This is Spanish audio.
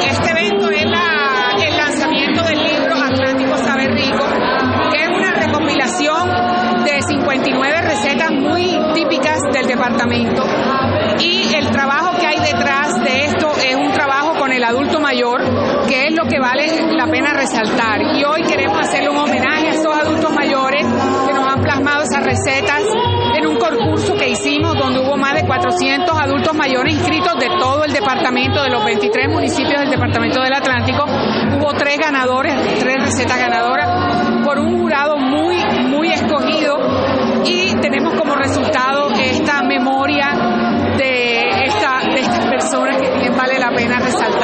este evento es el lanzamiento del libro Atlántico Sabe Rico, que es una recopilación de 59 recetas muy típicas del departamento, y el trabajo que hay detrás de esto es un trabajo con el adulto mayor, que es lo que vale la pena resaltar, y hoy queremos hacerle un homenaje a esos adultos mayores que nos han plasmado esas recetas en un concurso que hicimos donde hubo más de 400 adultos mayores inscritos de todo el departamento, de los 23 municipios del departamento del Atlántico. Hubo 3 ganadores, 3 recetas ganadoras por un jurado muy escogido, y tenemos como resultado esta memoria de estas personas que bien vale la pena resaltar.